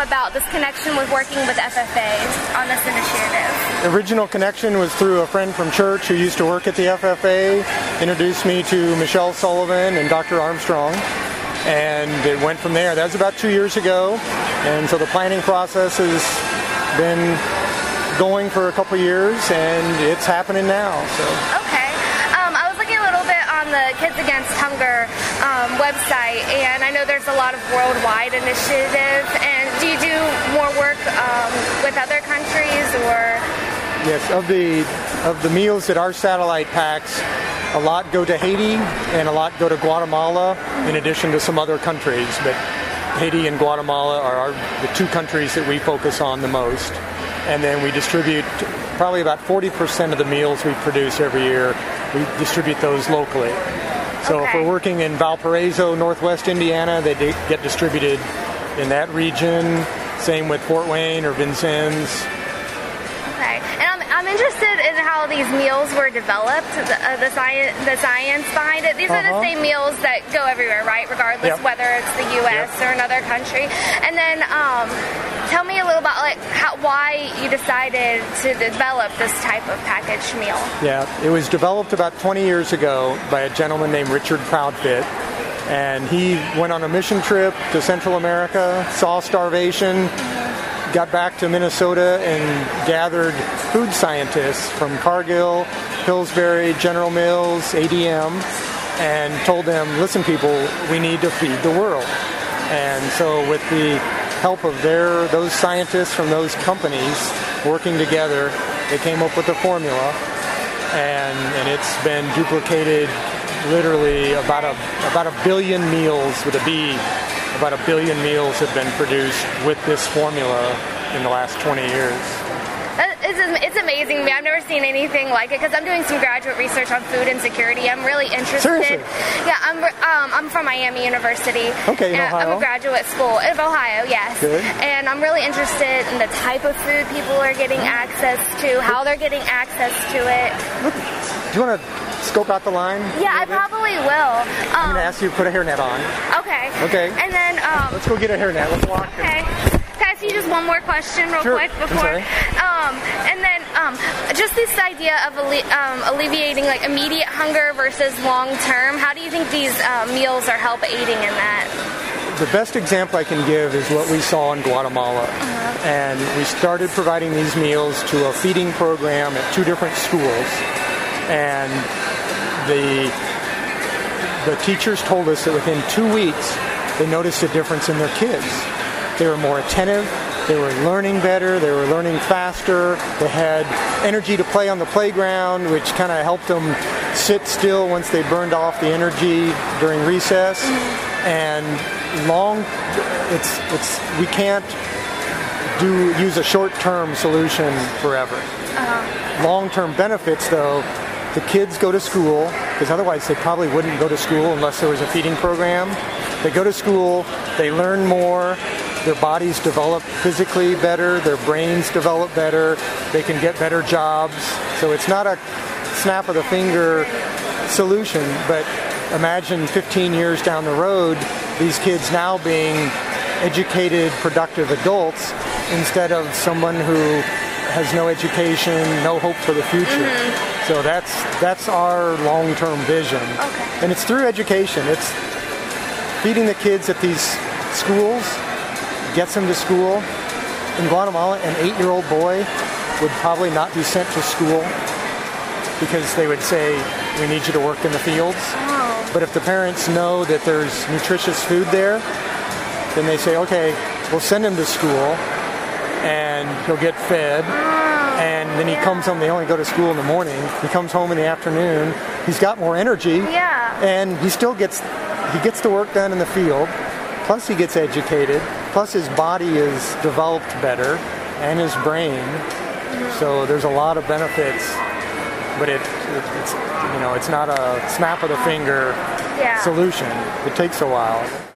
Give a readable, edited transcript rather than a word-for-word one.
about this connection with working with FFA on this initiative? The original connection was through a friend from church who used to work at the FFA, introduced me to Michelle Sullivan and Dr. Armstrong, and it went from there. That was about 2 years ago, and so the planning process has been going for a couple years, and it's happening now. So. Okay. I was looking a little bit on the Kids Against Hunger website, and I know there's a lot of worldwide initiatives. And do you do more work with other countries, or? Yes, of the meals that our satellite packs, a lot go to Haiti and a lot go to Guatemala, in addition to some other countries. But Haiti and Guatemala are the two countries that we focus on the most. And then we distribute probably about 40% of the meals we produce every year. We distribute those locally. So if we're working in Valparaiso, Northwest Indiana, they get distributed in that region. Same with Fort Wayne or Vincennes. Okay, and I'm interested in how these meals were developed, the science behind it. These are the same meals that go everywhere, right? Regardless whether it's the U.S. or another country. And then tell me a little about why you decided to develop this type of packaged meal. Yeah, it was developed about 20 years ago by a gentleman named Richard Proudfit. And he went on a mission trip to Central America, saw starvation, got back to Minnesota and gathered food scientists from Cargill, Pillsbury, General Mills, ADM, and told them, listen people, we need to feed the world. And so with the help of those scientists from those companies working together, they came up with a formula, and it's been duplicated literally about a billion meals with a B. About 1 billion meals have been produced with this formula in the last 20 years. It's amazing to me. I've never seen anything like it because I'm doing some graduate research on food insecurity. I'm really interested. Seriously? Yeah, I'm from Miami University. Okay, in Ohio? I'm a graduate school of Ohio, yes. Good. And I'm really interested in the type of food people are getting access to, how they're getting access to it. Do you want to scope out the line? Yeah, I probably will. I'm going to ask you to put a hairnet on. Okay. Okay. And then let's go get a hairnet. Let's walk. Okay. Can I ask you just one more question real quick before? I'm sorry. And then just this idea of alleviating like immediate hunger versus long term. How do you think these meals are aiding in that? The best example I can give is what we saw in Guatemala. And we started providing these meals to a feeding program at 2 different schools. And the teachers told us that within 2 weeks, they noticed a difference in their kids. They were more attentive, they were learning better, they were learning faster, they had energy to play on the playground, which kind of helped them sit still once they burned off the energy during recess. And we can't use a short-term solution forever. Long-term benefits, though, the kids go to school, because otherwise they probably wouldn't go to school unless there was a feeding program. They go to school, they learn more, their bodies develop physically better, their brains develop better, they can get better jobs. So it's not a snap of the finger solution, but imagine 15 years down the road, these kids now being educated, productive adults instead of someone who has no education, no hope for the future. So that's our long-term vision. And it's through education. It's feeding the kids at these schools, gets them to school. In Guatemala, an 8-year-old boy would probably not be sent to school because they would say, we need you to work in the fields. But if the parents know that there's nutritious food there, then they say, okay, we'll send him to school and he'll get fed. And then he comes home, they only go to school in the morning. He comes home in the afternoon. He's got more energy. And he still gets the work done in the field. Plus he gets educated. Plus his body is developed better and his brain. So there's a lot of benefits. But it's not a snap of the finger solution. It takes a while.